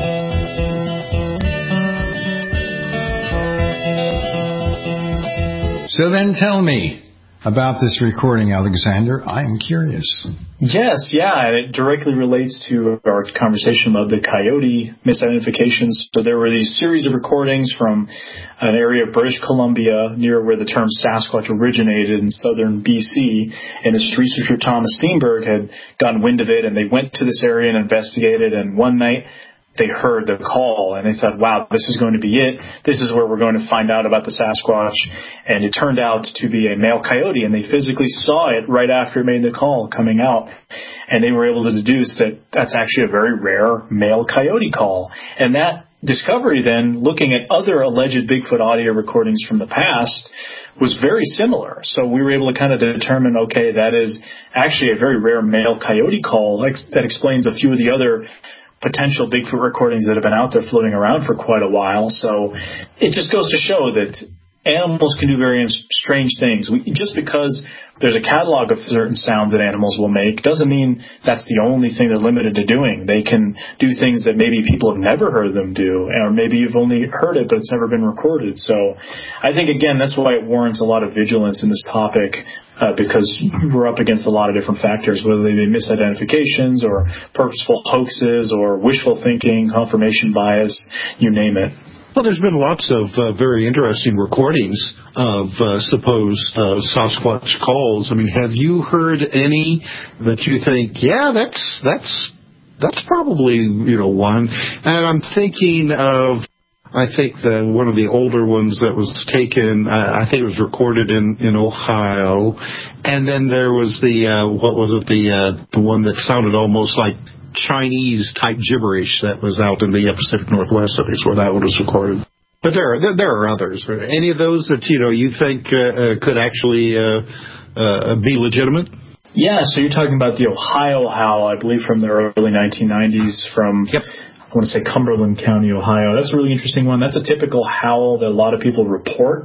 So then tell me about this recording, Alexander. I'm curious. Yes, yeah, and it directly relates to our conversation about the coyote misidentifications. So there were these series of recordings from an area of British Columbia near where the term Sasquatch originated in southern B C, and this researcher Thomas Steenberg had gotten wind of it, and they went to this area and investigated, and one night they heard the call, and they thought, wow, this is going to be it. This is where we're going to find out about the Sasquatch. And it turned out to be a male coyote, and they physically saw it right after it made the call coming out. And they were able to deduce that that's actually a very rare male coyote call. And that discovery then, looking at other alleged Bigfoot audio recordings from the past, was very similar. So we were able to kind of determine, okay, that is actually a very rare male coyote call. That explains a few of the other potential Bigfoot recordings that have been out there floating around for quite a while. So it just goes to show that animals can do very strange things. We, just because there's a catalog of certain sounds that animals will make doesn't mean that's the only thing they're limited to doing. They can do things that maybe people have never heard them do, or maybe you've only heard it, but it's never been recorded. So I think, again, that's why it warrants a lot of vigilance in this topic. Uh, because we're up against a lot of different factors, whether they be misidentifications or purposeful hoaxes or wishful thinking, confirmation bias, you name it. Well, there's been lots of uh, very interesting recordings of uh, supposed uh, Sasquatch calls. I mean, have you heard any that you think, yeah, that's that's that's probably, you know, one? And I'm thinking of, I think the one of the older ones that was taken, uh, I think it was recorded in, in Ohio, and then there was the uh, what was it the uh, the one that sounded almost like Chinese type gibberish that was out in the Pacific Northwest. I think is where that one was recorded. But there are there, there are others. Any of those that you know you think uh, uh, could actually uh, uh, be legitimate? Yeah. So you're talking about the Ohio howl, I believe, from the early nineteen nineties from. Yep. I want to say Cumberland County, Ohio. That's a really interesting one. That's a typical howl that a lot of people report,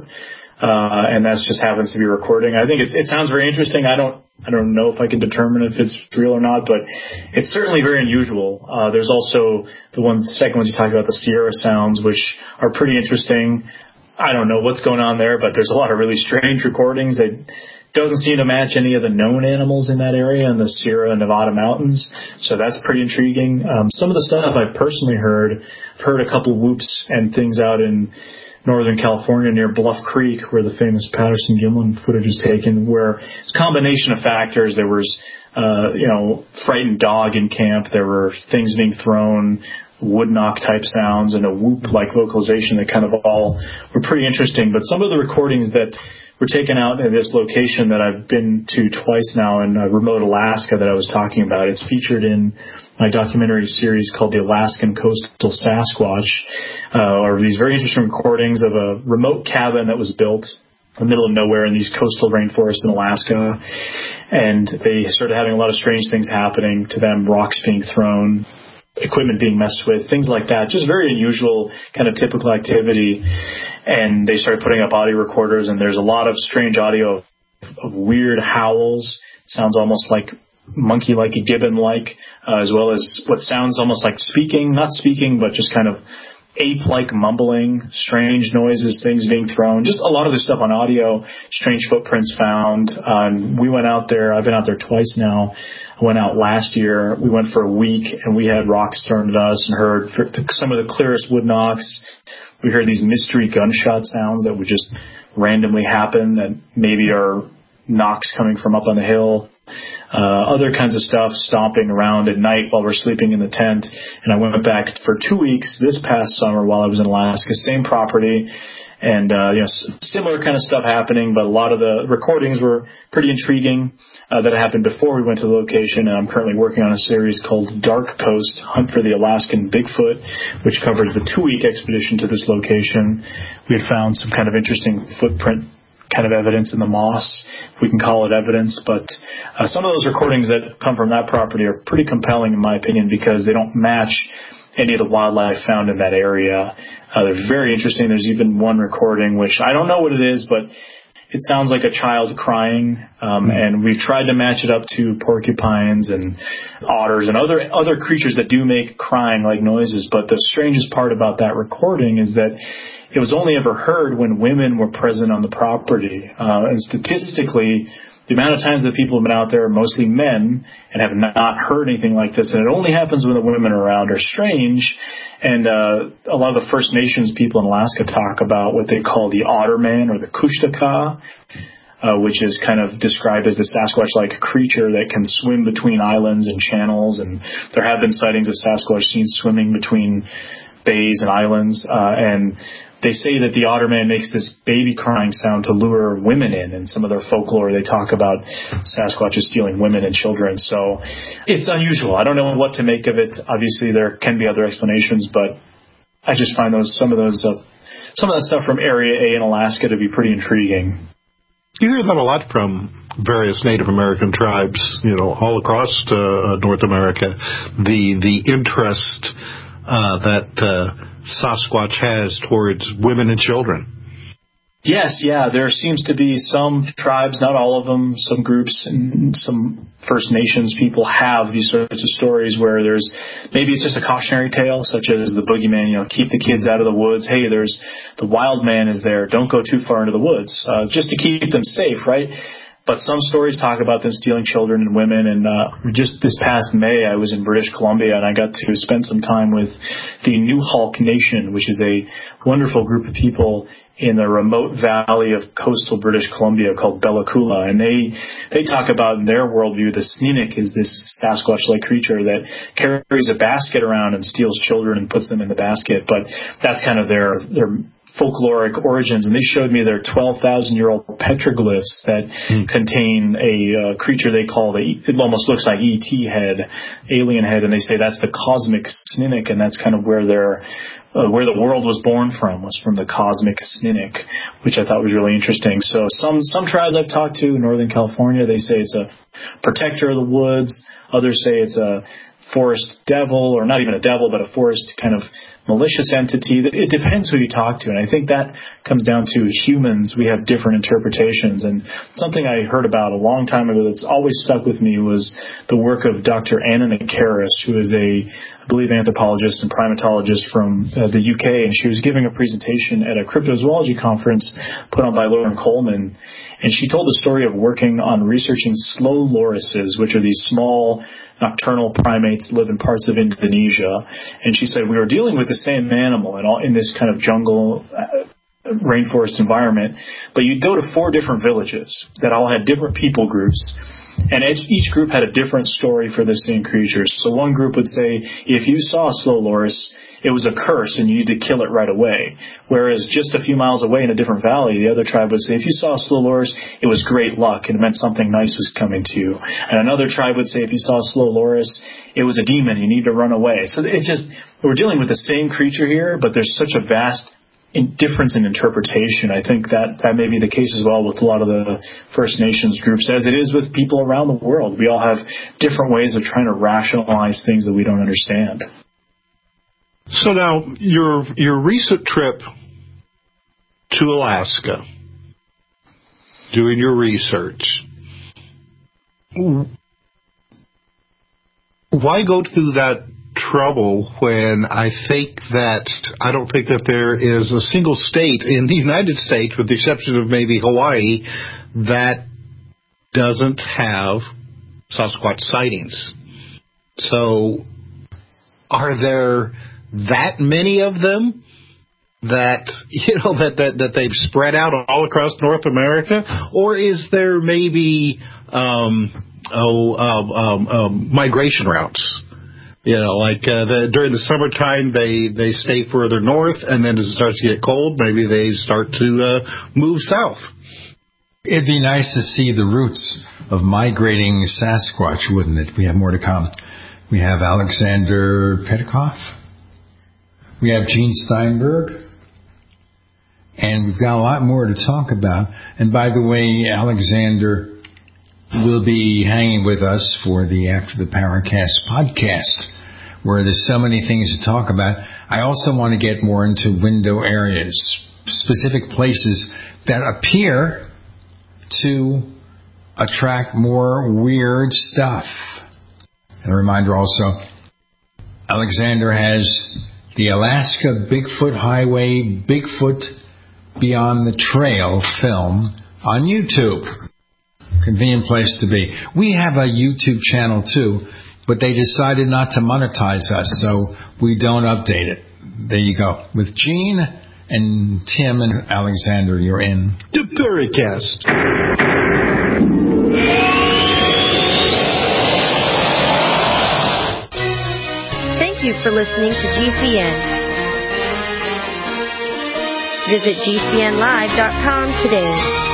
uh, and that just happens to be recording. I think it's, it sounds very interesting. I don't I don't know if I can determine if it's real or not, but it's certainly very unusual. Uh, there's also the one, the second one you talked about, the Sierra sounds, which are pretty interesting. I don't know what's going on there, but there's a lot of really strange recordings that doesn't seem to match any of the known animals in that area in the Sierra Nevada mountains. So that's pretty intriguing. Um, some of the stuff I've personally heard, I've heard a couple whoops and things out in Northern California near Bluff Creek where the famous Patterson-Gimlin footage is taken, where it's a combination of factors. There was, uh, you know, frightened dog in camp. There were things being thrown, wood knock type sounds, and a whoop-like vocalization that kind of all were pretty interesting. But some of the recordings that were taken out in this location that I've been to twice now in uh, remote Alaska that I was talking about. It's featured in my documentary series called The Alaskan Coastal Sasquatch, uh, or these very interesting recordings of a remote cabin that was built in the middle of nowhere in these coastal rainforests in Alaska. And they started having a lot of strange things happening to them, rocks being thrown, equipment being messed with, things like that. Just very unusual, kind of typical activity. And they started putting up audio recorders, and there's a lot of strange audio of, of weird howls. Sounds almost like monkey-like, gibbon-like, uh, as well as what sounds almost like speaking, not speaking, but just kind of ape-like mumbling, strange noises, things being thrown, just a lot of this stuff on audio, strange footprints found. Um, we went out there, I've been out there twice now. I went out last year, we went for a week, and we had rocks thrown at us and heard some of the clearest wood knocks. We heard these mystery gunshot sounds that would just randomly happen that maybe are knocks coming from up on the hill. Uh, other kinds of stuff, stomping around at night while we're sleeping in the tent. And I went back for two weeks this past summer while I was in Alaska, same property, and uh, you know, similar kind of stuff happening, but a lot of the recordings were pretty intriguing uh, that happened before we went to the location. And I'm currently working on a series called Dark Coast, Hunt for the Alaskan Bigfoot, which covers the two-week expedition to this location. We had found some kind of interesting footprint kind of evidence in the moss, if we can call it evidence. But uh, some of those recordings that come from that property are pretty compelling, in my opinion, because they don't match any of the wildlife found in that area. Uh, they're very interesting. There's even one recording, which I don't know what it is, but it sounds like a child crying, um, and we've tried to match it up to porcupines and otters and other other creatures that do make crying-like noises. But the strangest part about that recording is that it was only ever heard when women were present on the property. Uh, and statistically, the amount of times that people have been out there are mostly men and have not heard anything like this. And it only happens when the women are around are strange. And uh, a lot of the First Nations people in Alaska talk about what they call the otter man or the Kushtaka, uh, which is kind of described as the Sasquatch-like creature that can swim between islands and channels. And there have been sightings of Sasquatch seen swimming between bays and islands. Uh, and they say that the otter man makes this baby crying sound to lure women in. And some of their folklore, they talk about Sasquatch is stealing women and children. So it's unusual. I don't know what to make of it. Obviously, there can be other explanations, but I just find those some of those uh, some of that stuff from Area A in Alaska to be pretty intriguing. You hear that a lot from various Native American tribes, you know, all across uh, North America. The the interest uh, that uh, Sasquatch has towards women and children. Yes, yeah, there seems to be some tribes, not all of them, some groups and some First Nations people have these sorts of stories where there's, maybe it's just a cautionary tale, such as the boogeyman, you know, keep the kids out of the woods. Hey, there's, the wild man is there. Don't go too far into the woods, uh, just to keep them safe, right? But some stories talk about them stealing children and women. And uh, just this past May, I was in British Columbia, and I got to spend some time with the Newhalk Nation, which is a wonderful group of people in the remote valley of coastal British Columbia called Bella Coola. And they they talk about, in their worldview, the Sneenek is this Sasquatch-like creature that carries a basket around and steals children and puts them in the basket. But that's kind of their their folkloric origins, and they showed me their twelve thousand year old petroglyphs that mm. contain a uh, creature they call the, it almost looks like E T head, alien head, and they say that's the cosmic Sneenek, and that's kind of where their uh, where the world was born from, was from the cosmic Sneenek, which I thought was really interesting. So some some tribes I've talked to in Northern California, they say it's a protector of the woods. Others say it's a forest devil, or not even a devil, but a forest kind of malicious entity. It depends who you talk to, and I think that comes down to humans. We have different interpretations, and something I heard about a long time ago that's always stuck with me was the work of Doctor Anna Nakaris, who is a, I believe, anthropologist and primatologist from uh, the U K, and she was giving a presentation at a cryptozoology conference put on by Lauren Coleman, and she told the story of working on researching slow lorises, which are these small nocturnal primates live in parts of Indonesia. And she said, we were dealing with the same animal in, all, in this kind of jungle, uh, rainforest environment, but you'd go to four different villages that all had different people groups, and each group had a different story for the same creatures. So one group would say, if you saw a slow loris, it was a curse and you need to kill it right away. Whereas just a few miles away in a different valley, the other tribe would say, if you saw a slow loris, it was great luck and it meant something nice was coming to you. And another tribe would say, if you saw a slow loris, it was a demon, you need to run away. So it's just, we're dealing with the same creature here, but there's such a vast in difference in interpretation. I think that that may be the case as well with a lot of the First Nations groups, as it is with people around the world. We all have different ways of trying to rationalize things that we don't understand. So now, your your recent trip to Alaska, doing your research, why go through that trouble when I think that I don't think that there is a single state in the United States, with the exception of maybe Hawaii, that doesn't have Sasquatch sightings? So, are there that many of them that, you know, that, that, that they've spread out all across North America? Or is there maybe um, oh, um, um, um, migration routes? You know, like uh, the, during the summertime, they, they stay further north, and then as it starts to get cold, maybe they start to uh, move south. It'd be nice to see the roots of migrating Sasquatch, wouldn't it? We have more to come. We have Alexander Petikoff. We have Gene Steinberg. And we've got a lot more to talk about. And by the way, Alexander will be hanging with us for the After the Paracast podcast, where there's so many things to talk about. I also want to get more into window areas, specific places that appear to attract more weird stuff. And a reminder also, Alexander has the Alaska Bigfoot Highway, Bigfoot Beyond the Trail film on YouTube. Convenient place to be. We have a YouTube channel too, but they decided not to monetize us, so we don't update it. There you go. With Gene and Tim and Alexander, you're in the Paracast. Thank you for listening to G C N. Visit G C N live dot com today.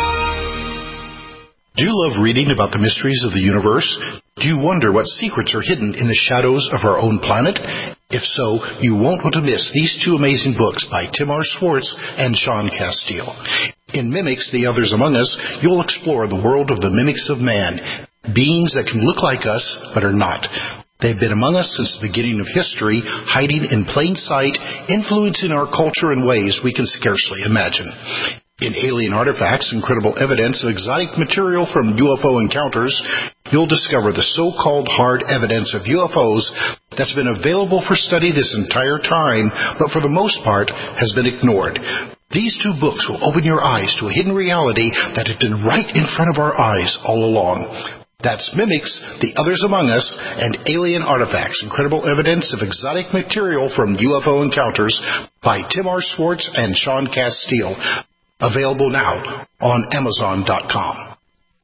Do you love reading about the mysteries of the universe? Do you wonder what secrets are hidden in the shadows of our own planet? If so, you won't want to miss these two amazing books by Tim R. Schwartz and Sean Castile. In Mimics, The Others Among Us, you'll explore the world of the mimics of man, beings that can look like us but are not. They've been among us since the beginning of history, hiding in plain sight, influencing our culture in ways we can scarcely imagine. In Alien Artifacts, Incredible Evidence of Exotic Material from U F O Encounters, you'll discover the so-called hard evidence of U F Os that's been available for study this entire time, but for the most part has been ignored. These two books will open your eyes to a hidden reality that has been right in front of our eyes all along. That's Mimics, The Others Among Us, and Alien Artifacts, Incredible Evidence of Exotic Material from U F O Encounters by Tim R. Schwartz and Sean Castile. Available now on Amazon dot com.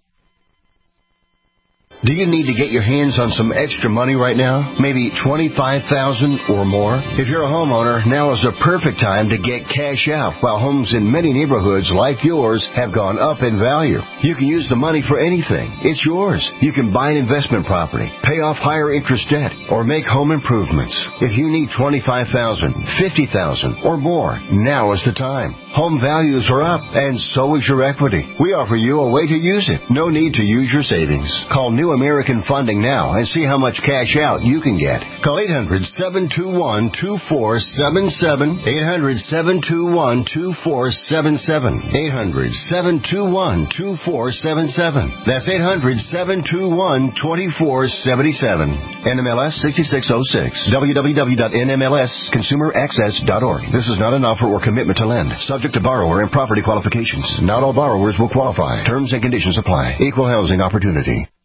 Do you need to get your hands on some extra money right now? Maybe twenty-five thousand dollars or more? If you're a homeowner, now is the perfect time to get cash out, while homes in many neighborhoods like yours have gone up in value. You can use the money for anything. It's yours. You can buy an investment property, pay off higher interest debt, or make home improvements. If you need twenty-five thousand dollars, fifty thousand dollars, or more, now is the time. Home values are up, and so is your equity. We offer you a way to use it. No need to use your savings. Call New American Funding now and see how much cash out you can get. Call eight hundred, seven two one, two four seven seven, eight hundred, seven two one, two four seven seven, eight hundred, seven two one, two four seven seven. That's eight hundred, seven two one, two four seven seven. N M L S sixty-six oh six. w w w dot n m l s consumer access dot org. This is not an offer or commitment to lend. Subject to borrower and property qualifications. Not all borrowers will qualify. Terms and conditions apply. Equal housing opportunity.